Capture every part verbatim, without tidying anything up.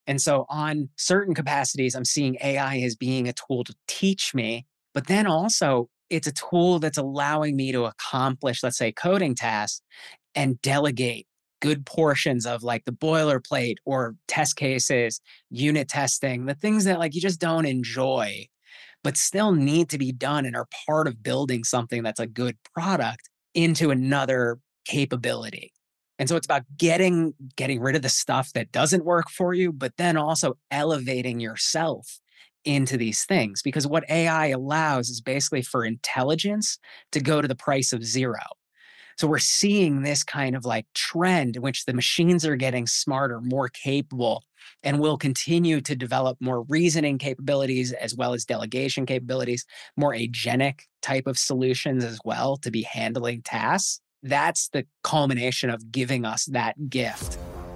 And so on certain capacities, I'm seeing A I as being a tool to teach me, but then also it's a tool that's allowing me to accomplish, let's say, coding tasks and delegate good portions of like the boilerplate or test cases, unit testing, the things that like you just don't enjoy, but still need to be done and are part of building something that's a good product into another capability. And so it's about getting getting rid of the stuff that doesn't work for you, but then also elevating yourself into these things. Because what A I allows is basically for intelligence to go to the price of zero. So we're seeing this kind of like trend in which the machines are getting smarter, more capable, and will continue to develop more reasoning capabilities as well as delegation capabilities, more agentic type of solutions as well to be handling tasks. That's the culmination of giving us that gift.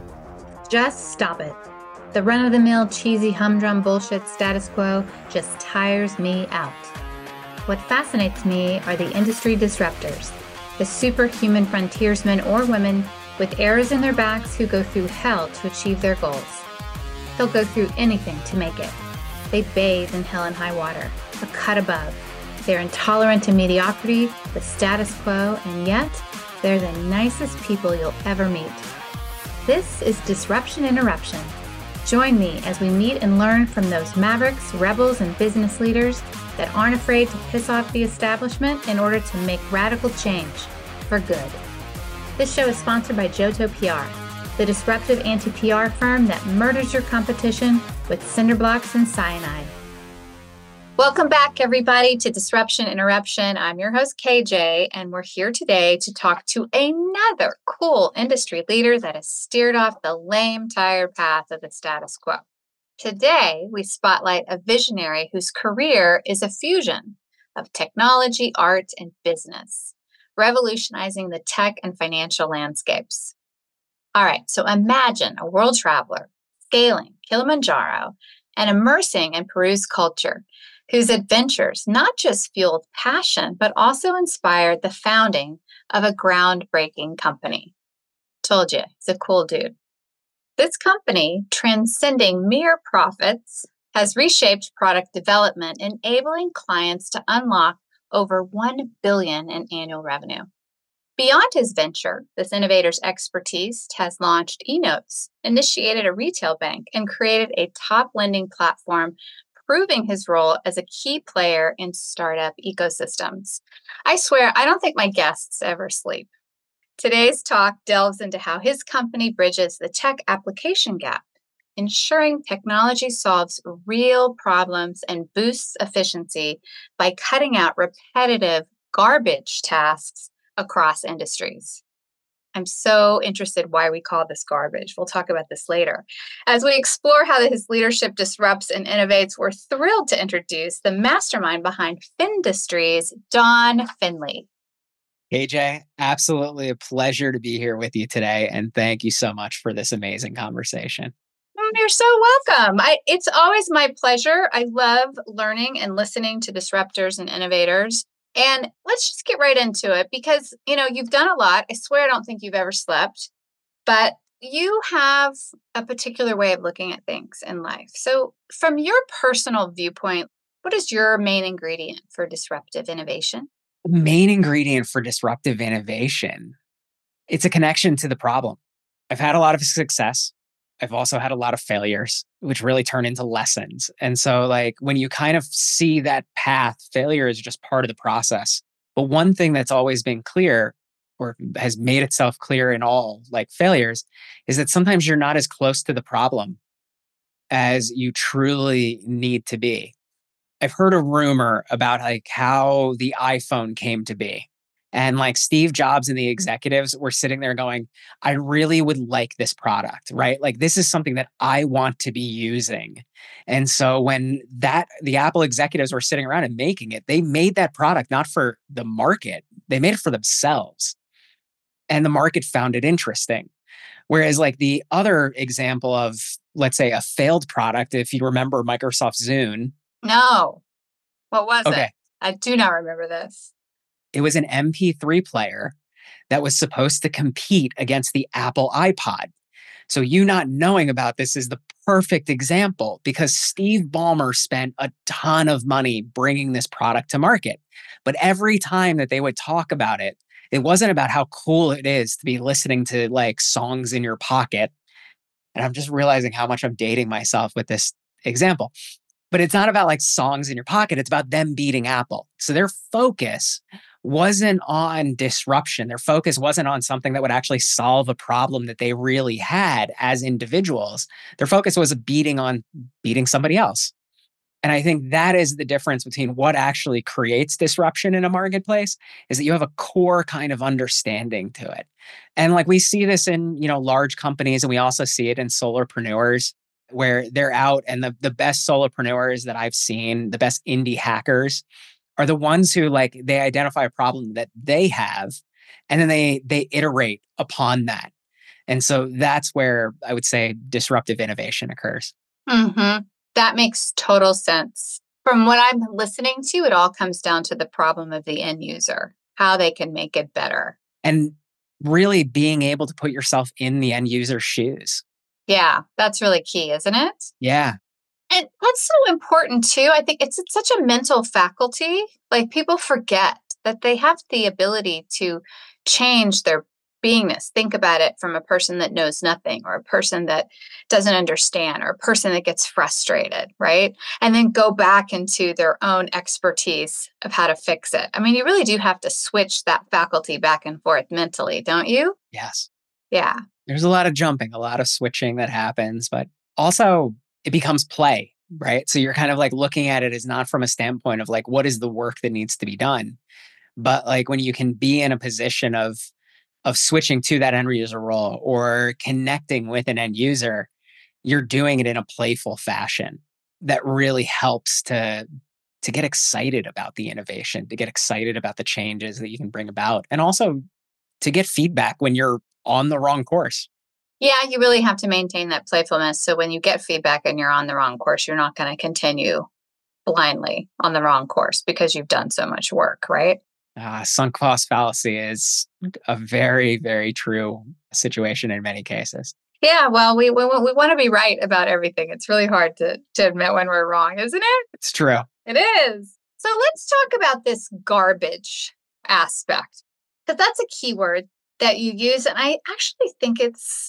Just stop it. The run-of-the-mill cheesy humdrum bullshit status quo just tires me out. What fascinates me are the industry disruptors, the superhuman frontiersmen or women with arrows in their backs who go through hell to achieve their goals. They'll go through anything to make it. They bathe in hell and high water, a cut above. They're intolerant to mediocrity, the status quo, and yet they're the nicest people you'll ever meet. This is Disruption Interruption. Join me as we meet and learn from those mavericks, rebels, and business leaders that aren't afraid to piss off the establishment in order to make radical change for good. This show is sponsored by Johto P R, the disruptive anti-P R firm that murders your competition with cinder blocks and cyanide. Welcome back, everybody, to Disruption Interruption. I'm your host, K J, and we're here today to talk to another cool industry leader that has steered off the lame, tired path of the status quo. Today, we spotlight a visionary whose career is a fusion of technology, art, and business, revolutionizing the tech and financial landscapes. All right, so imagine a world traveler scaling Kilimanjaro and immersing in Peru's culture, whose adventures not just fueled passion, but also inspired the founding of a groundbreaking company. Told you, he's a cool dude. This company, transcending mere profits, has reshaped product development, enabling clients to unlock over one billion dollars in annual revenue. Beyond his venture, this innovator's expertise has launched eNotes, initiated a retail bank, and created a top lending platform, proving his role as a key player in startup ecosystems. I swear, I don't think my guests ever sleep. Today's talk delves into how his company bridges the tech application gap, ensuring technology solves real problems and boosts efficiency by cutting out repetitive garbage tasks across industries. I'm so interested why we call this garbage. We'll talk about this later. As we explore how his leadership disrupts and innovates, we're thrilled to introduce the mastermind behind Findustries, Don Finley. K J, absolutely a pleasure to be here with you today. And thank you so much for this amazing conversation. You're so welcome. I, it's always my pleasure. I love learning and listening to disruptors and innovators. And let's just get right into it because, you know, you've done a lot. I swear I don't think you've ever slept, but you have a particular way of looking at things in life. So from your personal viewpoint, what is your main ingredient for disruptive innovation? The main ingredient for disruptive innovation, it's a connection to the problem. I've had a lot of success. I've also had a lot of failures, which really turn into lessons. And so like when you kind of see that path, failure is just part of the process. But one thing that's always been clear or has made itself clear in all like failures is that sometimes you're not as close to the problem as you truly need to be. I've heard a rumor about like how the iPhone came to be. And like Steve Jobs and the executives were sitting there going, I really would like this product, right? Like this is something that I want to be using. And so when that the Apple executives were sitting around and making it, they made that product not for the market, they made it for themselves. And the market found it interesting. Whereas like the other example of, let's say, a failed product, if you remember Microsoft Zune. No. What was okay. it? I do not remember this. It was an M P three player that was supposed to compete against the Apple iPod. So you not knowing about this is the perfect example because Steve Ballmer spent a ton of money bringing this product to market. But every time that they would talk about it, it wasn't about how cool it is to be listening to like songs in your pocket. And I'm just realizing how much I'm dating myself with this example. But it's not about like songs in your pocket. It's about them beating Apple. So their focus wasn't on disruption. Their focus wasn't on something that would actually solve a problem that they really had as individuals. Their focus was beating on beating somebody else. And I think that is the difference between what actually creates disruption in a marketplace is that you have a core kind of understanding to it. And like we see this in, you know, large companies and we also see it in solopreneurs where they're out and the, the best solopreneurs that I've seen, the best indie hackers are the ones who like they identify a problem that they have and then they they iterate upon that. And so that's where I would say disruptive innovation occurs. Mm-hmm. That makes total sense. From what I'm listening to, it all comes down to the problem of the end user, how they can make it better. And really being able to put yourself in the end user's shoes. Yeah, that's really key, isn't it? Yeah. And what's so important too, I think it's, it's such a mental faculty. Like people forget that they have the ability to change their beingness. Think about it from a person that knows nothing or a person that doesn't understand or a person that gets frustrated, right? And then go back into their own expertise of how to fix it. I mean, you really do have to switch that faculty back and forth mentally, don't you? Yes. Yeah. There's a lot of jumping, a lot of switching that happens, but also it becomes play, right? So you're kind of like looking at it as not from a standpoint of like, what is the work that needs to be done? But like when you can be in a position of of switching to that end user role or connecting with an end user, you're doing it in a playful fashion that really helps to, to get excited about the innovation, to get excited about the changes that you can bring about, and also to get feedback when you're on the wrong course. Yeah, you really have to maintain that playfulness. So when you get feedback and you're on the wrong course, you're not going to continue blindly on the wrong course because you've done so much work, right? Uh, sunk cost fallacy is a very, very true situation in many cases. Yeah, well, we we, we want to be right about everything. It's really hard to, to admit when we're wrong, isn't it? It's true. It is. So let's talk about this garbage aspect, because that's a keyword that you use. And I actually think it's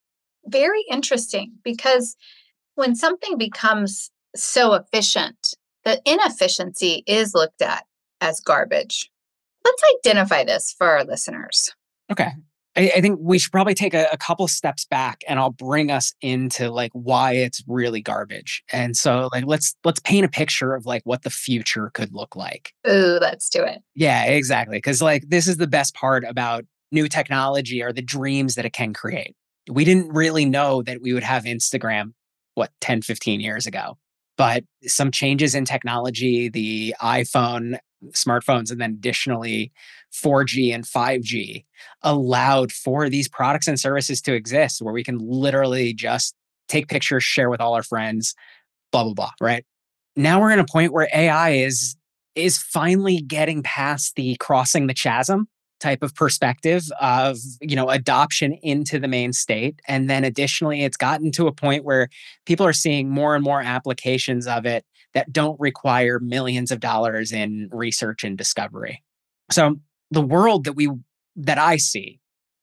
very interesting because when something becomes so efficient, the inefficiency is looked at as garbage. Let's identify this for our listeners. Okay. I, I think we should probably take a, a couple steps back and I'll bring us into like why it's really garbage. And so like let's let's paint a picture of like what the future could look like. Ooh, let's do it. Yeah, exactly. Because like this is the best part about new technology are the dreams that it can create. We didn't really know that we would have Instagram, what, ten, fifteen years ago. But some changes in technology, the iPhone, smartphones, and then additionally four G and five G allowed for these products and services to exist where we can literally just take pictures, share with all our friends, blah, blah, blah, right? Now we're in a point where A I is, is finally getting past the crossing the chasm type of perspective of, you know, adoption into the main state. And then additionally, it's gotten to a point where people are seeing more and more applications of it that don't require millions of dollars in research and discovery. So the world that we, that I see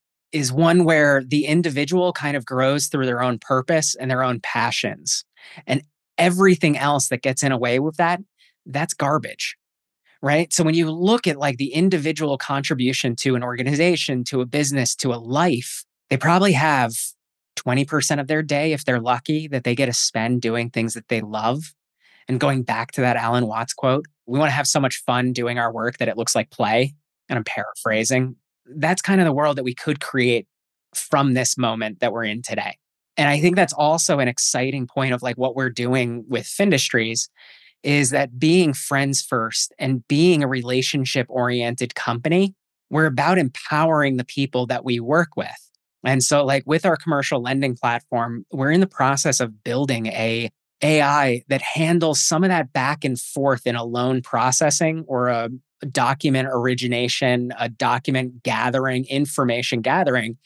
is one where the individual kind of grows through their own purpose and their own passions. And everything else that gets in a way with that, that's garbage. Right. So when you look at like the individual contribution to an organization, to a business, to a life, they probably have twenty percent of their day, if they're lucky, that they get to spend doing things that they love. And going back to that Alan Watts quote, we want to have so much fun doing our work that it looks like play. And I'm paraphrasing. That's kind of the world that we could create from this moment that we're in today. And I think that's also an exciting point of like what we're doing with Findustries is that being friends first and being a relationship-oriented company, we're about empowering the people that we work with. And so like with our commercial lending platform, we're in the process of building a AI that handles some of that back and forth in a loan processing or a document origination, a document gathering, information gathering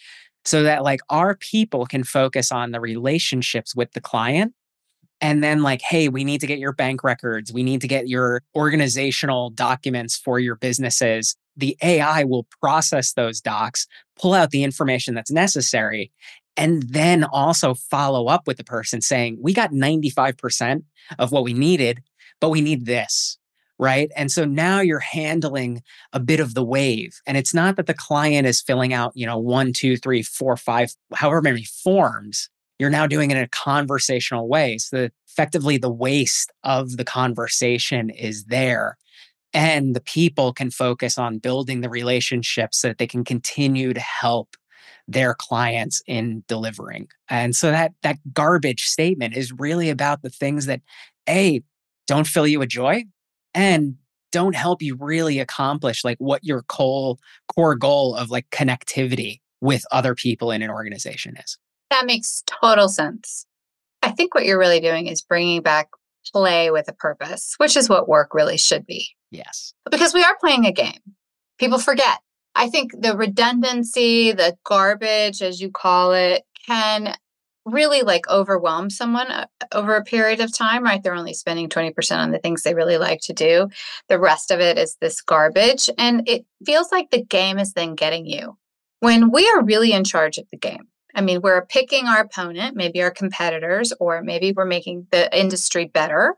so that like our people can focus on the relationships with the client. And then, like, hey, we need to get your bank records. We need to get your organizational documents for your businesses. The A I will process those docs, pull out the information that's necessary, and then also follow up with the person saying, we got ninety-five percent of what we needed, but we need this. Right. And so now you're handling a bit of the wave. And it's not that the client is filling out, you know, one, two, three, four, five, however many forms. You're now doing it in a conversational way. So that effectively the waste of the conversation is there. And the people can focus on building the relationships so that they can continue to help their clients in delivering. And so that that garbage statement is really about the things that, A, don't fill you with joy and don't help you really accomplish like what your core, core goal of like connectivity with other people in an organization is. That makes total sense. I think what you're really doing is bringing back play with a purpose, which is what work really should be. Yes. Because we are playing a game. People forget. I think the redundancy, the garbage, as you call it, can really like overwhelm someone over a period of time, right? They're only spending twenty percent on the things they really like to do. The rest of it is this garbage. And it feels like the game is then getting you when we are really in charge of the game. I mean, we're picking our opponent, maybe our competitors, or maybe we're making the industry better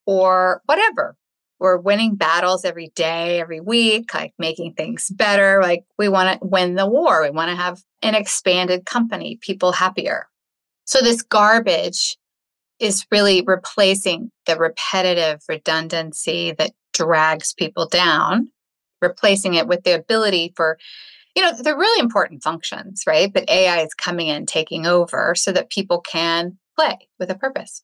or whatever. We're winning battles every day, every week, like making things better. Like we want to win the war. We want to have an expanded company, people happier. So this garbage is really replacing the repetitive redundancy that drags people down, replacing it with the ability for, you know, they're really important functions, right? But A I is coming in, taking over so that people can play with a purpose.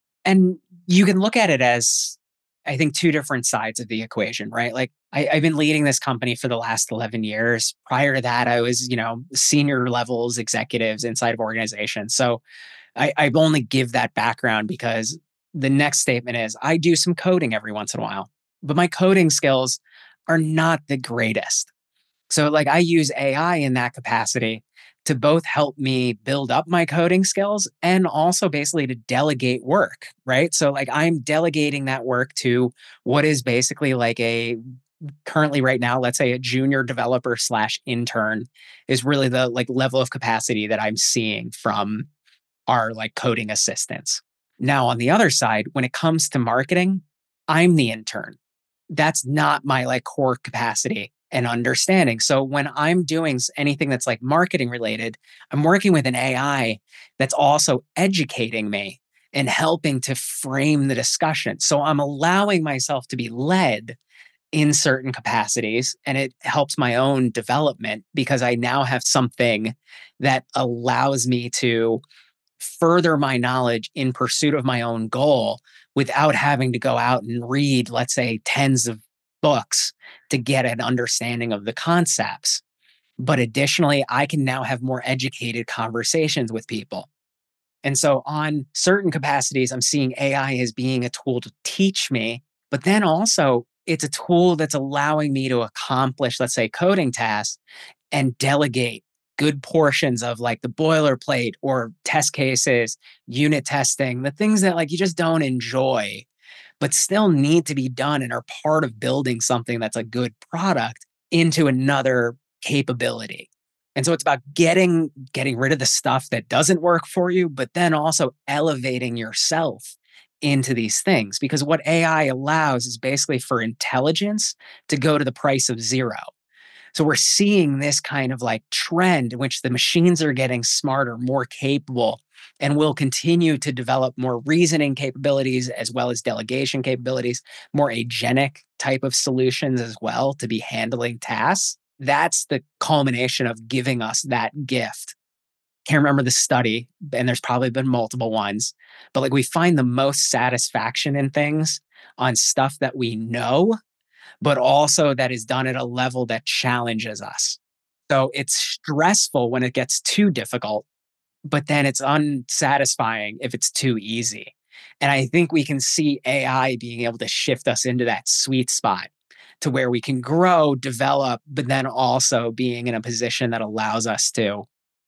And you can look at it as, I think, two different sides of the equation, right? Like I, I've been leading this company for the last eleven years. Prior to that, I was, you know, senior levels executives inside of organizations. So I, I only give that background because the next statement is I do some coding every once in a while, but my coding skills are not the greatest. So like I use A I in that capacity to both help me build up my coding skills and also basically to delegate work, right? So like I'm delegating that work to what is basically like a currently right now, let's say a junior developer slash intern is really the like level of capacity that I'm seeing from our like coding assistants. Now on the other side, when it comes to marketing, I'm the intern. That's not my like core capacity and understanding. So when I'm doing anything that's like marketing related, I'm working with an A I that's also educating me and helping to frame the discussion. So I'm allowing myself to be led in certain capacities, and it helps my own development because I now have something that allows me to further my knowledge in pursuit of my own goal without having to go out and read, let's say, tens of books to get an understanding of the concepts. But additionally, I can now have more educated conversations with people. And so on certain capacities, I'm seeing A I as being a tool to teach me, but then also it's a tool that's allowing me to accomplish, let's say, coding tasks and delegate good portions of like the boilerplate or test cases, unit testing, the things that like you just don't enjoy, but still need to be done and are part of building something that's a good product into another capability. And so it's about getting getting rid of the stuff that doesn't work for you, but then also elevating yourself into these things. Because what A I allows is basically for intelligence to go to the price of zero. So we're seeing this kind of like trend in which the machines are getting smarter, more capable, and will continue to develop more reasoning capabilities as well as delegation capabilities, more agentic type of solutions as well to be handling tasks. That's the culmination of giving us that gift. Can't remember the study, and there's probably been multiple ones, but like we find the most satisfaction in things on stuff that we know, but also that is done at a level that challenges us. So it's stressful when it gets too difficult, but then it's unsatisfying if it's too easy. And I think we can see A I being able to shift us into that sweet spot to where we can grow, develop, but then also being in a position that allows us to,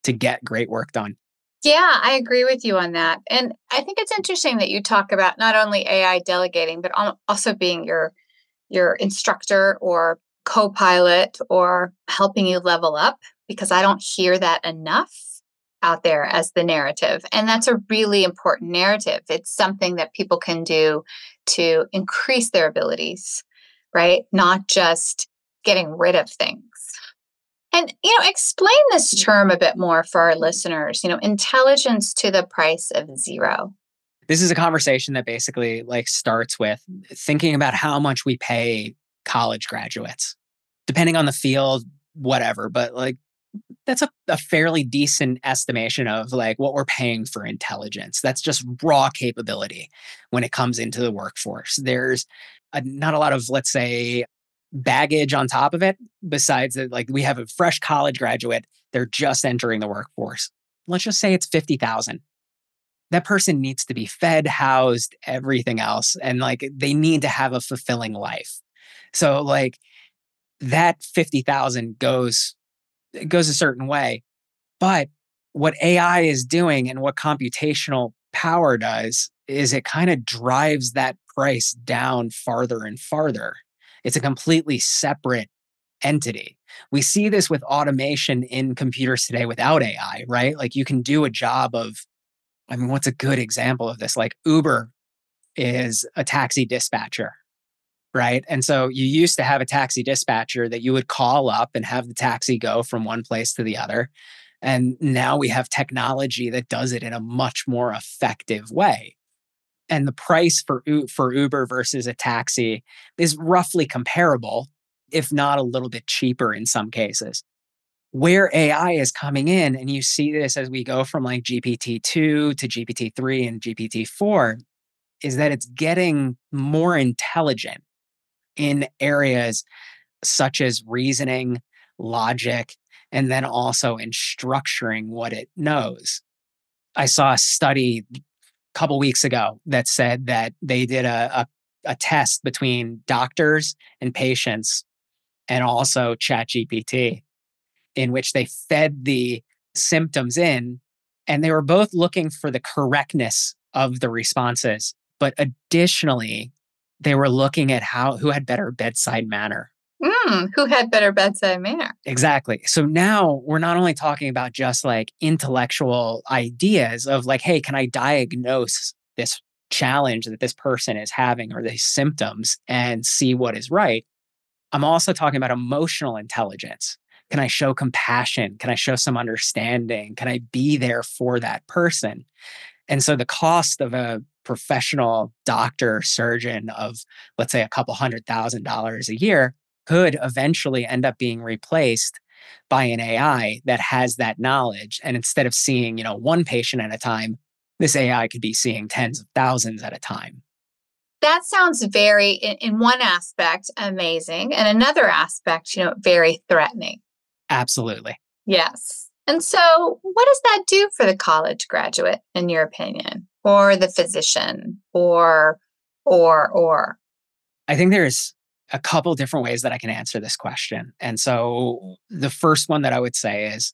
to get great work done. Yeah, I agree with you on that. And I think it's interesting that you talk about not only A I delegating, but also being your your instructor or co-pilot or helping you level up, because I don't hear that enough out there as the narrative. And that's a really important narrative. It's something that people can do to increase their abilities, right? Not just getting rid of things. And, you know, explain this term a bit more for our listeners, you know, intelligence to the price of zero. This is a conversation that basically like starts with thinking about how much we pay college graduates, depending on the field, whatever. But like, that's a, a fairly decent estimation of like what we're paying for intelligence. That's just raw capability when it comes into the workforce. There's a, not a lot of, let's say, baggage on top of it, besides that, like we have a fresh college graduate, they're just entering the workforce. Let's just say it's fifty thousand. That person needs to be fed, housed, everything else. And like they need to have a fulfilling life. So like that fifty thousand goes, it goes a certain way. But what A I is doing and what computational power does is it kind of drives that price down farther and farther. It's a completely separate entity. We see this with automation in computers today without A I, right? Like you can do a job of, I mean, what's a good example of this? Like Uber is a taxi dispatcher, right? And so you used to have a taxi dispatcher that you would call up and have the taxi go from one place to the other. And now we have technology that does it in a much more effective way. And the price for, for Uber versus a taxi is roughly comparable, if not a little bit cheaper in some cases. Where A I is coming in, and you see this as we go from like G P T two to G P T three and G P T four, is that it's getting more intelligent in areas such as reasoning, logic, and then also in structuring what it knows. I saw a study a couple weeks ago that said that they did a, a, a test between doctors and patients and also ChatGPT, in which they fed the symptoms in, and they were both looking for the correctness of the responses. But additionally, they were looking at how who had better bedside manner. Mm, who had better bedside manner? Exactly. So now we're not only talking about just like intellectual ideas of like, hey, can I diagnose this challenge that this person is having or these symptoms and see what is right? I'm also talking about emotional intelligence. Can I show compassion? Can I show some understanding? Can I be there for that person? And so the cost of a professional doctor, surgeon of, let's say, a couple hundred thousand dollars a year could eventually end up being replaced by an A I that has that knowledge. And instead of seeing, you know, one patient at a time, this A I could be seeing tens of thousands at a time. That sounds very, in, in one aspect, amazing. And another aspect, you know, very threatening. Absolutely. Yes. And so what does that do for the college graduate, in your opinion, or the physician, or, or, or? I think there's a couple different ways that I can answer this question. And so the first one that I would say is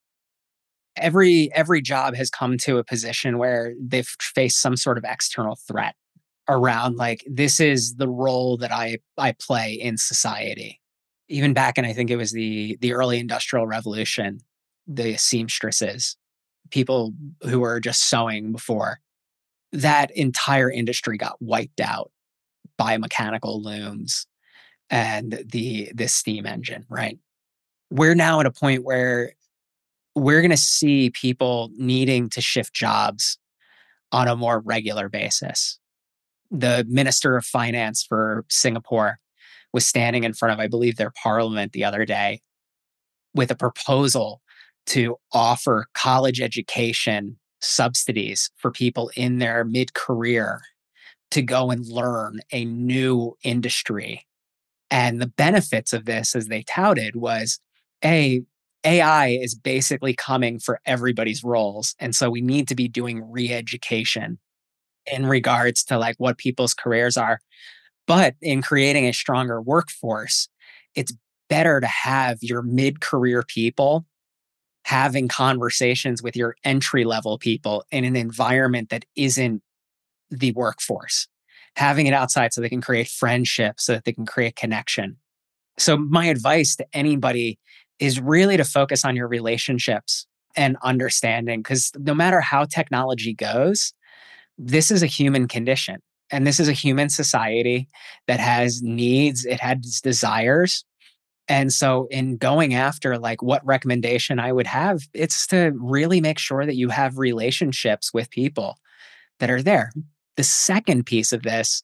every every job has come to a position where they've faced some sort of external threat around like, this is the role that I I play in society. Even back in, I think it was the the early industrial revolution, the seamstresses, people who were just sewing before, that entire industry got wiped out by mechanical looms and the the steam engine, right? We're now at a point where we're going to see people needing to shift jobs on a more regular basis. The Minister of Finance for Singapore was standing in front of, I believe, their parliament the other day with a proposal to offer college education subsidies for people in their mid-career to go and learn a new industry. And the benefits of this, as they touted, was A, A I is basically coming for everybody's roles. And so we need to be doing re-education in regards to like what people's careers are. But in creating a stronger workforce, it's better to have your mid-career people having conversations with your entry level people in an environment that isn't the workforce, having it outside so they can create friendships, so that they can create connection. So, my advice to anybody is really to focus on your relationships and understanding, because no matter how technology goes, this is a human condition. And this is a human society that has needs, it has desires. And so, in going after like what recommendation I would have, it's to really make sure that you have relationships with people that are there. The second piece of this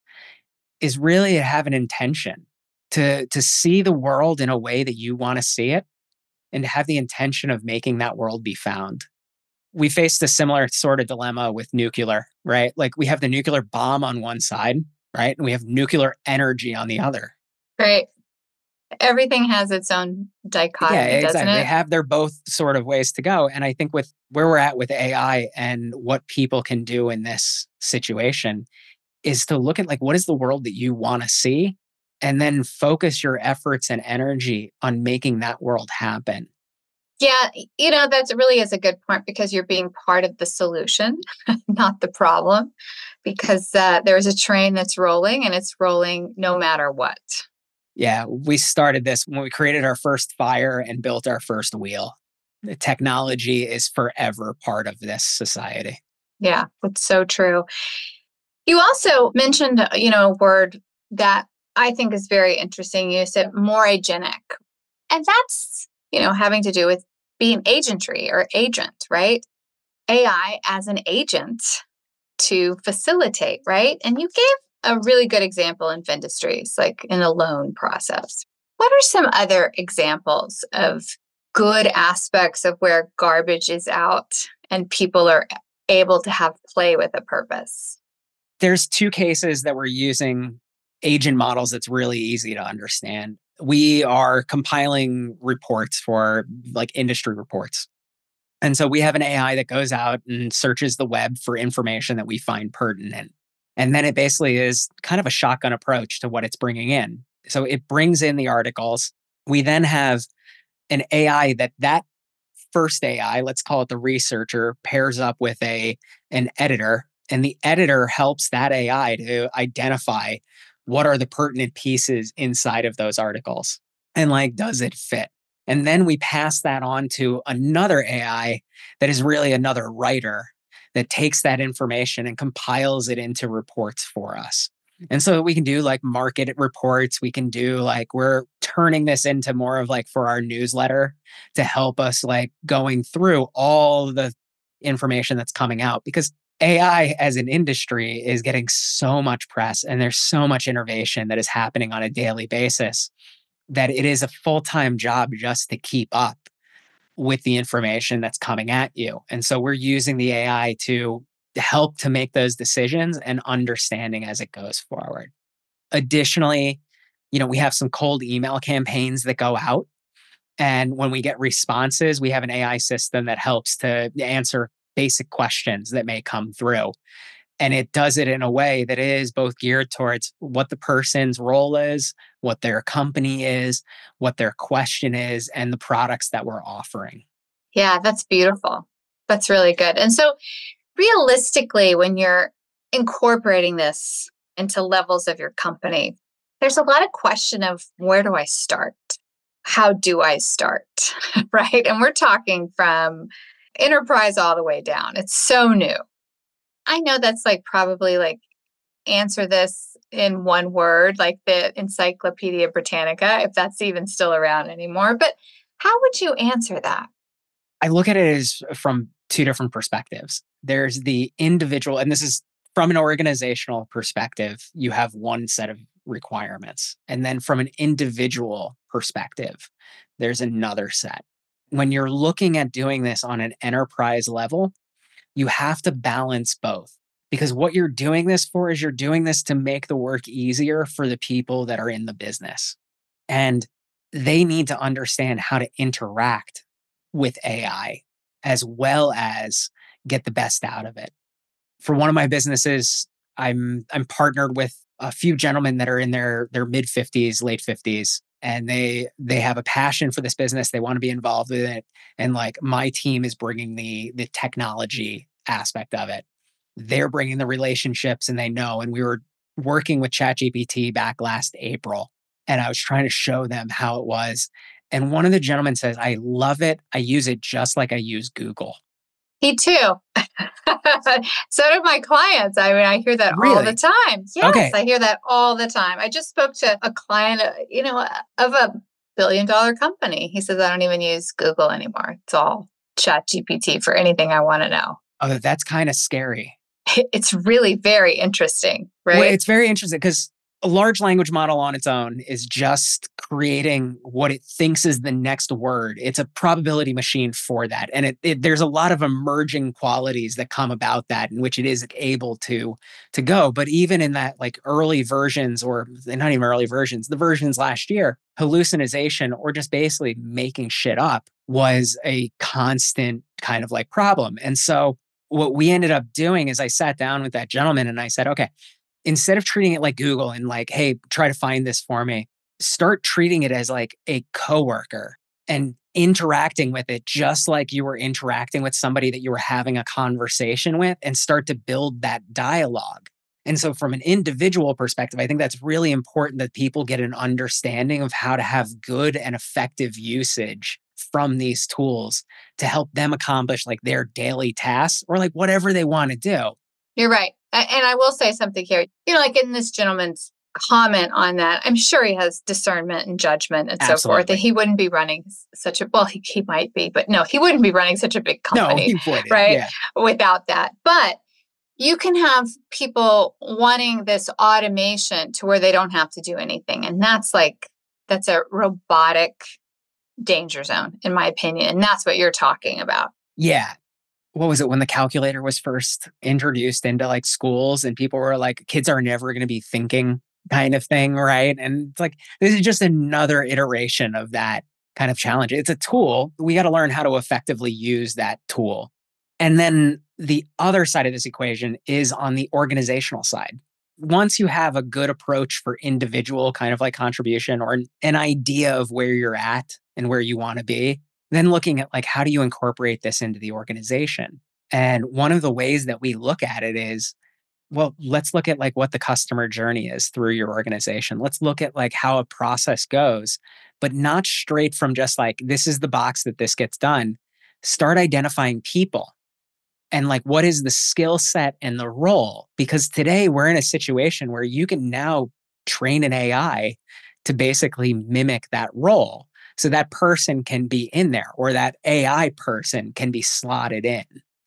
is really to have an intention to, to see the world in a way that you want to see it and to have the intention of making that world be found. We faced a similar sort of dilemma with nuclear, right? Like we have the nuclear bomb on one side, right? And we have nuclear energy on the other. Right. Everything has its own dichotomy, Yeah, doesn't exactly. They it? have their both sort of ways to go. And I think with where we're at with A I and what people can do in this situation is to look at like, what is the world that you want to see? And then focus your efforts and energy on making that world happen. Yeah, you know, that really is a good point because you're being part of the solution, not the problem, because uh, there's a train that's rolling and it's rolling no matter what. Yeah, we started this when we created our first fire and built our first wheel. The technology is forever part of this society. Yeah, it's so true. You also mentioned, you know, a word that I think is very interesting. You said moragenic. And that's, you know, having to do with being agentry or agent, right? A I as an agent to facilitate, right? And you gave a really good example in Vendistries, like in a loan process. What are some other examples of good aspects of where garbage is out and people are able to have play with a purpose? There's two cases that we're using agent models that's really easy to understand. We are compiling reports for like industry reports. And so we have an A I that goes out and searches the web for information that we find pertinent. And then it basically is kind of a shotgun approach to what it's bringing in. So it brings in the articles. We then have an A I that that first A I, let's call it the researcher, pairs up with a an editor, and the editor helps that A I to identify what are the pertinent pieces inside of those articles and like, does it fit? And then we pass that on to another A I that is really another writer that takes that information and compiles it into reports for us. And so we can do like market reports. We can do like, we're turning this into more of like for our newsletter to help us like going through all the information that's coming out, because A I as an industry is getting so much press and there's so much innovation that is happening on a daily basis that it is a full-time job just to keep up with the information that's coming at you. And so we're using the A I to help to make those decisions and understanding as it goes forward. Additionally, you know, we have some cold email campaigns that go out. And when we get responses, we have an A I system that helps to answer basic questions that may come through. And it does it in a way that is both geared towards what the person's role is, what their company is, what their question is, and the products that we're offering. Yeah, that's beautiful. That's really good. And so realistically, when you're incorporating this into levels of your company, there's a lot of question of where do I start? How do I start? Right? And we're talking from enterprise all the way down. It's so new. I know that's like probably like answer this in one word, like the Encyclopedia Britannica, if that's even still around anymore. But how would you answer that? I look at it as from two different perspectives. There's the individual, and this is from an organizational perspective, you have one set of requirements. And then from an individual perspective, there's another set. When you're looking at doing this on an enterprise level, you have to balance both, because what you're doing this for is you're doing this to make the work easier for the people that are in the business. And they need to understand how to interact with A I as well as get the best out of it. For one of my businesses, I'm I'm partnered with a few gentlemen that are in their their mid fifties, late fifties. and they they have a passion for this business. They want to be involved with it. And like my team is bringing the the technology aspect of it. They're bringing the relationships and they know. And we were working with ChatGPT back last April, and I was trying to show them how it was. And one of the gentlemen says, I love it. I use it just like I use Google. Me too. So do my clients. I mean, I hear that all the Really? time. Yes, Okay. I hear that all the time. I just spoke to a client, uh, you know, uh, of a billion dollar company. He says, I don't even use Google anymore. It's all Chat G P T for anything I want to know. Oh, that's kind of scary. It's really very interesting, Well, right? it's very interesting because a large language model on its own is just creating what it thinks is the next word. It's a probability machine for that. And it, it, there's a lot of emerging qualities that come about that in which it is able to, to go. But even in that like early versions, or not even early versions, the versions last year, hallucination or just basically making shit up was a constant kind of like problem. And so what we ended up doing is I sat down with that gentleman and I said, okay, instead of treating it like Google and like, hey, try to find this for me, start treating it as like a coworker and interacting with it just like you were interacting with somebody that you were having a conversation with, and start to build that dialogue. And so from an individual perspective, I think that's really important that people get an understanding of how to have good and effective usage from these tools to help them accomplish like their daily tasks or like whatever they want to do. You're right. And I will say something here, you know, like in this gentleman's comment on that, I'm sure he has discernment and judgment and so Absolutely. forth. And he wouldn't be running such a, well, he, he might be, but no, he wouldn't be running such a big company, no, he wouldn't, right? Yeah. Without that. But you can have people wanting this automation to where they don't have to do anything. And that's like, that's a robotic danger zone, in my opinion. And that's what you're talking about. Yeah. What was it when the calculator was first introduced into like schools and people were like, kids are never going to be thinking kind of thing, right? And it's like, this is just another iteration of that kind of challenge. It's a tool. We got to learn how to effectively use that tool. And then the other side of this equation is on the organizational side. Once you have a good approach for individual kind of like contribution or an, an idea of where you're at and where you want to be, then looking at like, how do you incorporate this into the organization? And one of the ways that we look at it is, well, let's look at like what the customer journey is through your organization. Let's look at like how a process goes, but not straight from just like, this is the box that this gets done. Start identifying people and like, what is the skill set and the role? Because today we're in a situation where you can now train an A I to basically mimic that role. So that person can be in there, or that A I person can be slotted in.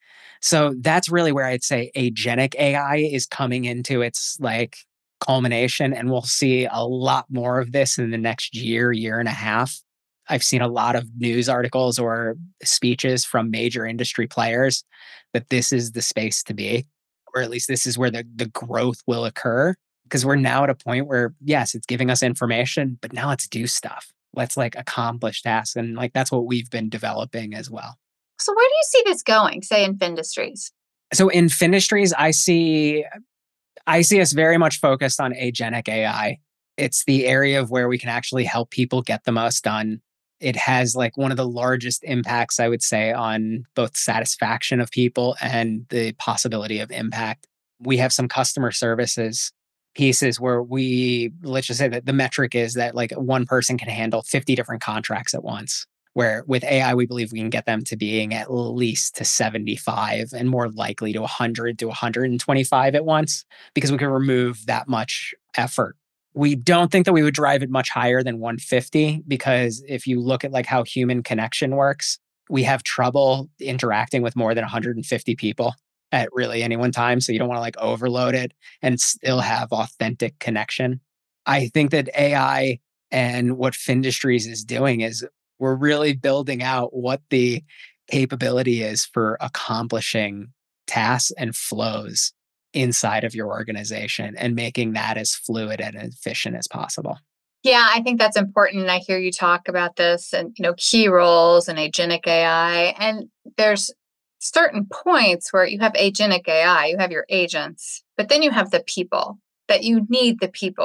So that's really where I'd say agentic A I is coming into its like culmination. And we'll see a lot more of this in the next year, year and a half. I've seen a lot of news articles or speeches from major industry players that this is the space to be, or at least this is where the, the growth will occur. Because we're now at a point where, yes, it's giving us information, but now let's do stuff. Let's like accomplish tasks. And like, that's what we've been developing as well. So where do you see this going, say in Findustries? So in Findustries, I see, I see us very much focused on agentic A I. It's the area of where we can actually help people get the most done. It has like one of the largest impacts, I would say, on both satisfaction of people and the possibility of impact. We have some customer services pieces where we, let's just say that the metric is that like one person can handle fifty different contracts at once, where with A I, we believe we can get them to being at least to seventy-five and more likely to one hundred to one hundred twenty-five at once, because we can remove that much effort. We don't think that we would drive it much higher than one hundred fifty, because if you look at like how human connection works, we have trouble interacting with more than one hundred fifty people at really any one time. So you don't want to like overload it and still have authentic connection. I think that A I and what Findustries is doing is we're really building out what the capability is for accomplishing tasks and flows inside of your organization and making that as fluid and efficient as possible. Yeah, I think that's important. And I hear you talk about this and, you know, key roles and agentic A I. And there's certain points where you have agentic A I, you have your agents, but then you have the people, that you need the people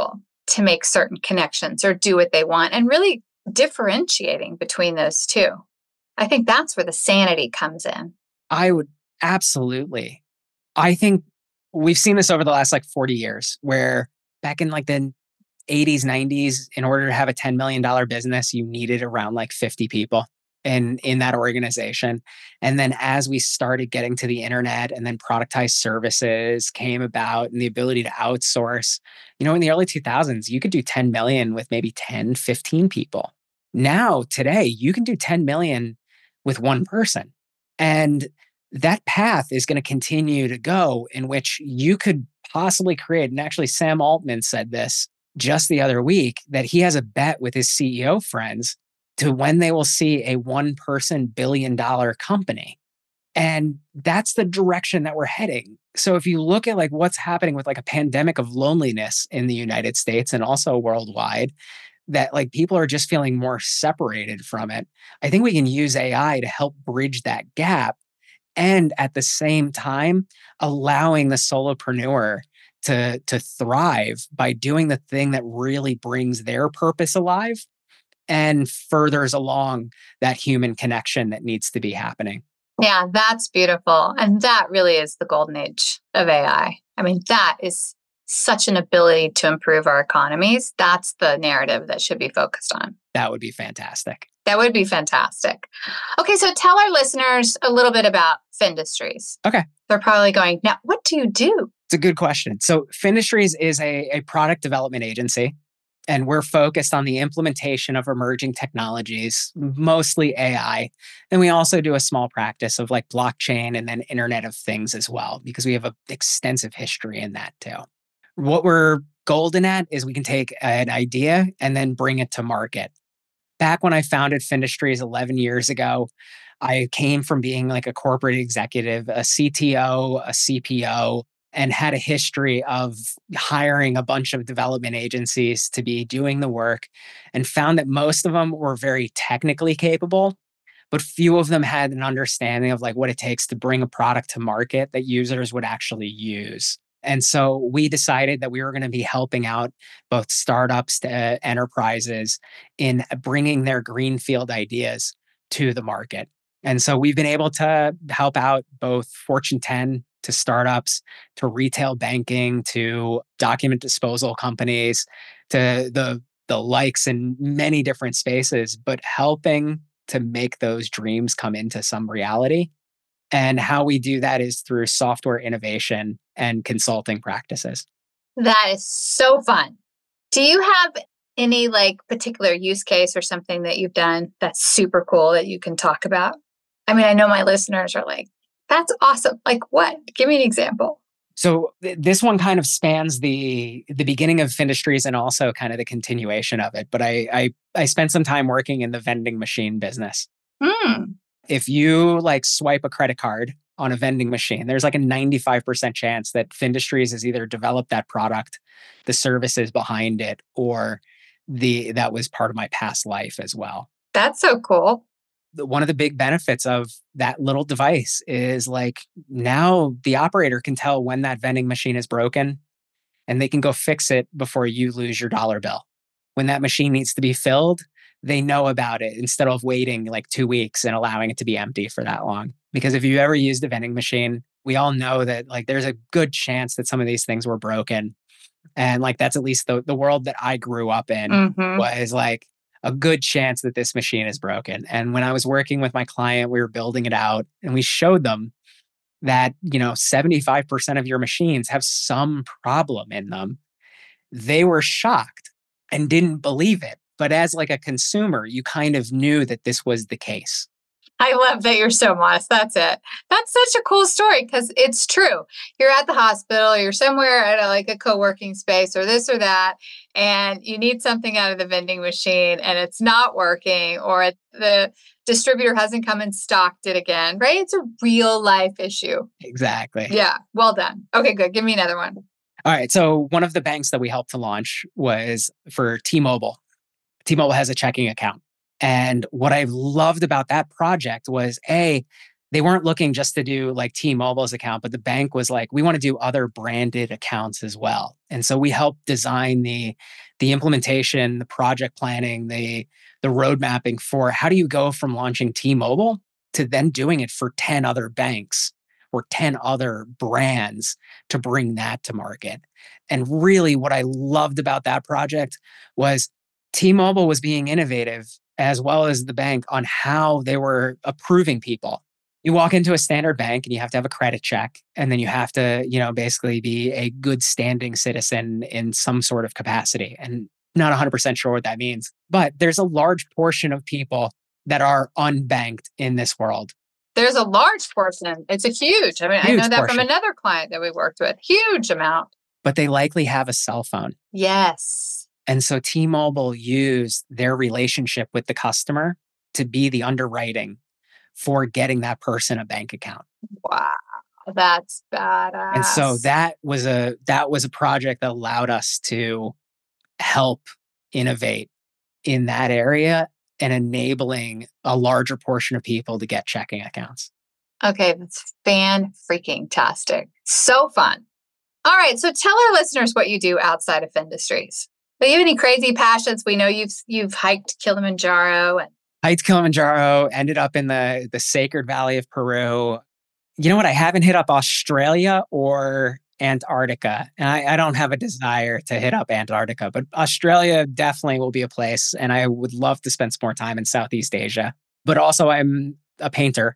to make certain connections or do what they want, and really differentiating between those two. I think that's where the sanity comes in. I would absolutely. I think we've seen this over the last like forty years, where back in like the eighties, nineties, in order to have a ten million dollars business, you needed around like fifty people in, in that organization. And then as we started getting to the internet and then productized services came about and the ability to outsource, you know, in the early two thousands, you could do ten million with maybe ten, fifteen people. Now, today, you can do ten million with one person. And that path is going to continue to go, in which you could possibly create. And actually, Sam Altman said this just the other week, that he has a bet with his C E O friends to when they will see a one person billion dollar company. And that's the direction that we're heading. So if you look at like what's happening with like a pandemic of loneliness in the United States and also worldwide, that like people are just feeling more separated from it. I think we can use A I to help bridge that gap, and at the same time, allowing the solopreneur to, to thrive by doing the thing that really brings their purpose alive and furthers along that human connection that needs to be happening. Yeah, that's beautiful. And that really is the golden age of A I. I mean, that is such an ability to improve our economies. That's the narrative that should be focused on. That would be fantastic. That would be fantastic. Okay, so tell our listeners a little bit about Findustries. Okay. They're probably going, now, what do you do? It's a good question. So Findustries is a, a product development agency, and we're focused on the implementation of emerging technologies, mostly A I. And we also do a small practice of like blockchain and then Internet of Things as well, because we have an extensive history in that too. What we're golden at is we can take an idea and then bring it to market. Back when I founded Findustries eleven years ago, I came from being like a corporate executive, a C T O, a C P O, and had a history of hiring a bunch of development agencies to be doing the work, and found that most of them were very technically capable, but few of them had an understanding of like what it takes to bring a product to market that users would actually use. And so we decided that we were going to be helping out both startups to enterprises in bringing their greenfield ideas to the market. And so we've been able to help out both Fortune ten to startups, to retail banking, to document disposal companies, to the, the likes in many different spaces, but helping to make those dreams come into some reality. And how we do that is through software innovation and consulting practices. That is so fun. Do you have any like particular use case or something that you've done that's super cool that you can talk about? I mean, I know my listeners are like, that's awesome. Like what? Give me an example. So th- this one kind of spans the the beginning of Findustries and also kind of the continuation of it. But I I, I spent some time working in the vending machine business. Hmm. If you like swipe a credit card on a vending machine, there's like a ninety-five percent chance that Findustries has either developed that product, the services behind it, or the that was part of my past life as well. That's so cool. One of the big benefits of that little device is like now the operator can tell when that vending machine is broken, and they can go fix it before you lose your dollar bill. When that machine needs to be filled, they know about it instead of waiting like two weeks and allowing it to be empty for that long. Because if you ever used a vending machine, we all know that like there's a good chance that some of these things were broken. And like that's at least the, the world that I grew up in Mm-hmm. was like a good chance that this machine is broken. And when I was working with my client, we were building it out and we showed them that, you know, seventy-five percent of your machines have some problem in them. They were shocked and didn't believe it. But as like a consumer, you kind of knew that this was the case. I love that you're so modest. That's it. That's such a cool story because it's true. You're at the hospital, you're somewhere at a, like a co-working space or this or that, and you need something out of the vending machine and it's not working, or it, the distributor hasn't come and stocked it again, right? It's a real life issue. Exactly. Yeah. Well done. Okay, good. Give me another one. All right. So one of the banks that we helped to launch was for T-Mobile. T-Mobile has a checking account. And what I loved about that project was, A, they weren't looking just to do like T-Mobile's account, but the bank was like, we want to do other branded accounts as well. And so we helped design the, the implementation, the project planning, the, the road mapping for how do you go from launching T-Mobile to then doing it for ten other banks or ten other brands to bring that to market. And really what I loved about that project was T-Mobile was being innovative as well as the bank on how they were approving people. You walk into a standard bank and you have to have a credit check, and then you have to, you know, basically be a good standing citizen in some sort of capacity. And not one hundred percent sure what that means, but there's a large portion of people that are unbanked in this world. There's a large portion. It's a huge. I mean, huge I know that portion. From another client that we worked with. Huge amount. But they likely have a cell phone. Yes. And so T-Mobile used their relationship with the customer to be the underwriting for getting that person a bank account. Wow. That's badass. And so that was a that was a project that allowed us to help innovate in that area and enabling a larger portion of people to get checking accounts. Okay, that's fan-freaking-tastic. So fun. All right, so tell our listeners what you do outside of Findustries. Do you have any crazy passions? We know you've you've hiked Kilimanjaro and hiked Kilimanjaro, ended up in the, the Sacred Valley of Peru. You know what? I haven't hit up Australia or Antarctica. And I, I don't have a desire to hit up Antarctica, but Australia definitely will be a place. And I would love to spend some more time in Southeast Asia. But also I'm a painter.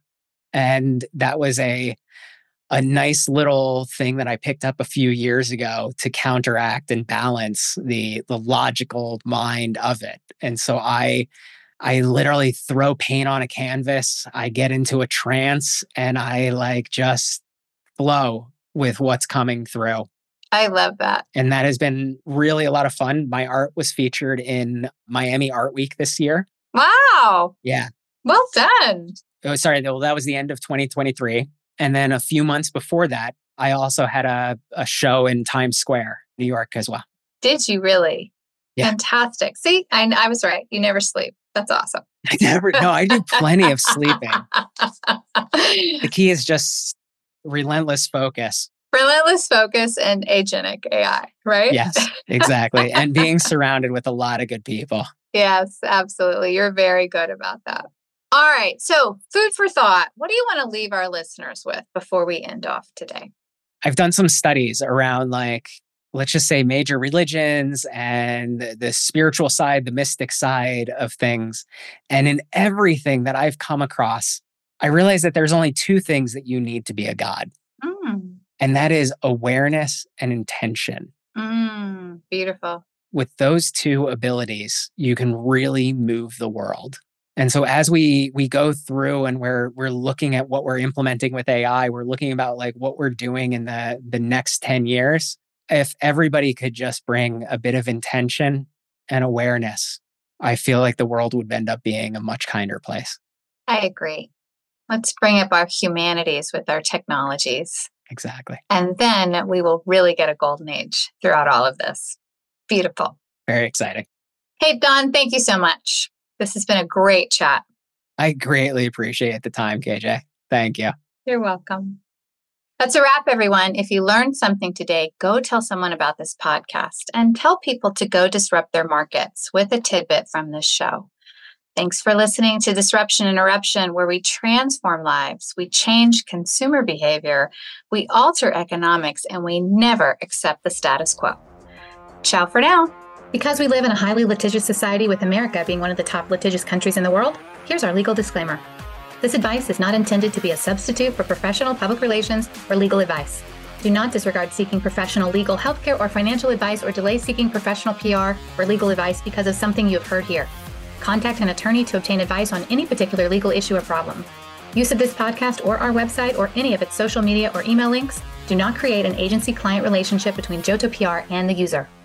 And that was a, a nice little thing that I picked up a few years ago to counteract and balance the, the logical mind of it. And so I... I literally throw paint on a canvas. I get into a trance and I like just flow with what's coming through. I love that. And that has been really a lot of fun. My art was featured in Miami Art Week this year. Wow. Yeah. Well done. Oh, sorry, well, that was the end of twenty twenty-three. And then a few months before that, I also had a, a show in Times Square, New York as well. Did you really? Yeah. Fantastic. See, I, I was right. You never sleep. That's awesome. I never, no, I do plenty of sleeping. The key is just relentless focus. Relentless focus and agentic A I, right? Yes, exactly. And being surrounded with a lot of good people. Yes, absolutely. You're very good about that. All right. So food for thought. What do you want to leave our listeners with before we end off today? I've done some studies around like, let's just say major religions and the spiritual side, the mystic side of things. And in everything that I've come across, I realize that there's only two things that you need to be a god. Mm. And that is awareness and intention. Mm, beautiful. With those two abilities, you can really move the world. And so as we we go through and we're we're looking at what we're implementing with A I, we're looking about like what we're doing in the the next ten years. If everybody could just bring a bit of intention and awareness, I feel like the world would end up being a much kinder place. I agree. Let's bring up our humanities with our technologies. Exactly. And then we will really get a golden age throughout all of this. Beautiful. Very exciting. Hey, Don, thank you so much. This has been a great chat. I greatly appreciate the time, K J. Thank you. You're welcome. That's a wrap, everyone. If you learned something today, go tell someone about this podcast and tell people to go disrupt their markets with a tidbit from this show. Thanks for listening to Disruption and Eruption, where we transform lives, we change consumer behavior, we alter economics, and we never accept the status quo. Ciao for now. Because we live in a highly litigious society, with America being one of the top litigious countries in the world, here's our legal disclaimer. This advice is not intended to be a substitute for professional public relations or legal advice. Do not disregard seeking professional legal, healthcare, or financial advice, or delay seeking professional P R or legal advice because of something you have heard here. Contact an attorney to obtain advice on any particular legal issue or problem. Use of this podcast or our website or any of its social media or email links do not create an agency-client relationship between Johto P R and the user.